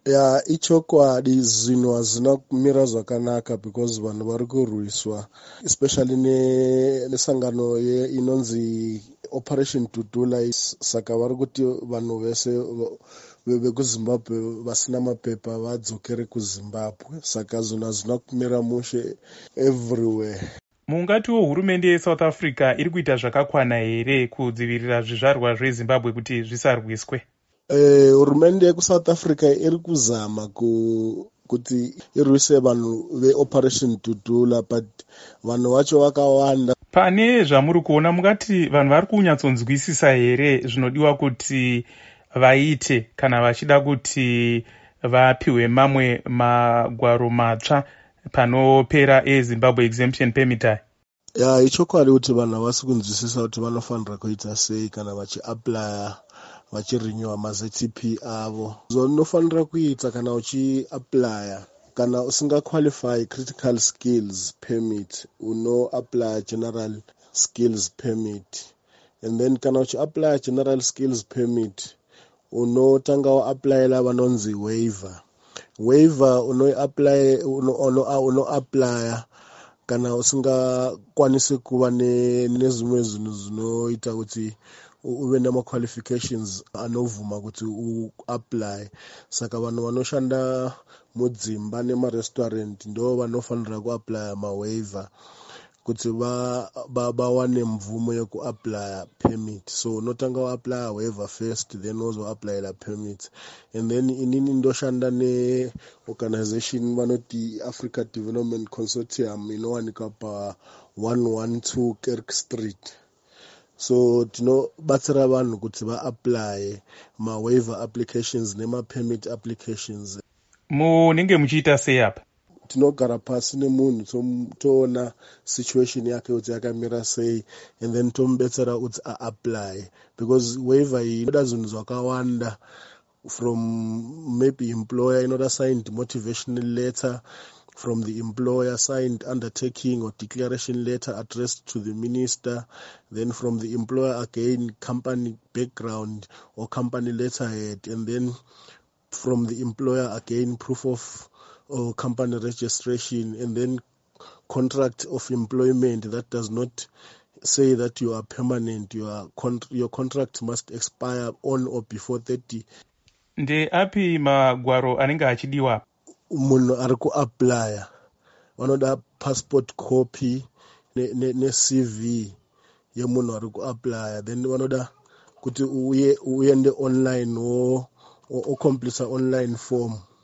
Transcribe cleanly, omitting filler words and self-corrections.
Ya ichokwadi zvinhu hazvina kumira zvakanaka because vanhu vari kurwiswa especially nesangano inonzi Operation Dudula. Saka vari kuti vanhu vese vekuzimbabwe vasina mapepa vadzokere kuzimbabwe. Saka zvinhu hazvina kumira mushe everywhere. Mungatiwo hurumende yeSouth Africa iri kuita zvakakwana here kudzivirira zvizvarwa zveZimbabwe kuti zvisarwiswe? Hurumende yekuSouth Africa iri kuzama kuti irwise vanhu veOperation Dudula, but vanhu vacho vakawanda. Pane zvamuri kuona, mungati vanhu vari kunyatsonzwisisa here zvinodiwa kuti vaite kana vachida kuti vapiwe mamwe magwaro matsva panopera eZimbabwe Exemption Permit? Ya ichokwadi kuti vanhu havasi kunzwisisa kuti vanofanira kuita sei kana vachiaplya vachirenewa maZTP avo. Zvaunofanira kuita kana uchiaplya, kana usingaqualify critical skills permit, unoapply general skills permit. And then kana uchiapply general skills permit, unotanga waaplyela vanonzi waiver. Waiver unoaplya kana usingakwanisi kuva nezvimwe zvinhu zvinoita kuti uve nemaqualifications anovhuma kuti uapply. Saka vanhu vanoshanda mudzimba nemarestaurant ndo vanofanira kuapply mawaiver kuti vawane mvumo yekuapply permit. So unotanga uapply waiver first, then wozoapplyela permit. And then inini ndoshanda neorganization vanoti Africa Development Consortium inowanika pa 112 Kirk Street. So tinobatsira vanhu kuti vaapply mawaiver applications nemapermit applications. Munenge muchiita sei apa? Tinogara pasi nemunhu toona situation yake kuti yakamira sei, and then tomubetsera kuti aapply, because waiver iyi inoda zvinhu zvakawanda. From maybe employer inoda signed motivational letter from the employer, signed undertaking or declaration letter addressed to the minister. Then from the employer again, company background or company letterhead. And then from the employer again, proof of company registration. And then contract of employment that does not say that you are permanent. Your contract must expire on or before 30. Ndeapi magwaro anenge achidiwa? Munhu ari kuaplya vanoda passport copy neCV yemunhu ari kuaplya. Then vanoda kuti uende online ocomplete online form.